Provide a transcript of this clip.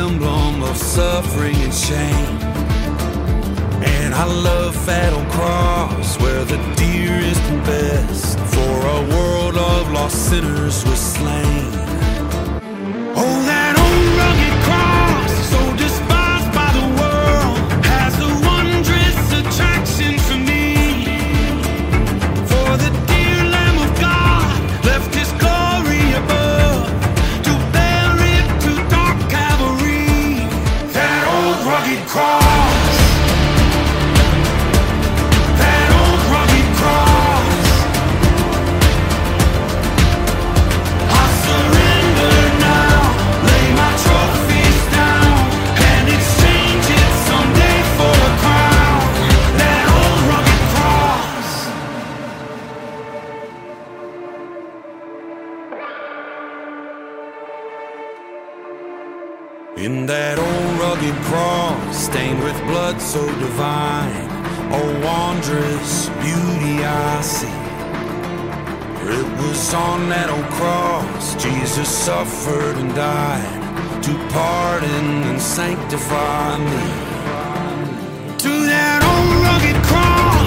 emblem of suffering and shame. And I love that old cross where the dearest and best for a world of lost sinners was slain. Oh, that old rugged cross, so despised by the world, has a wondrous attraction for me. For the dear Lamb of God left his glory above to bear it to dark Calvary. That old rugged cross, that old rugged cross. I surrender now, lay my trophies down, and exchange it someday for a crown. That old rugged cross. In that old rugged cross, stained with blood so divine, a wondrous beauty I see. For it was on that old cross Jesus suffered and died to pardon and sanctify me. To that old rugged cross,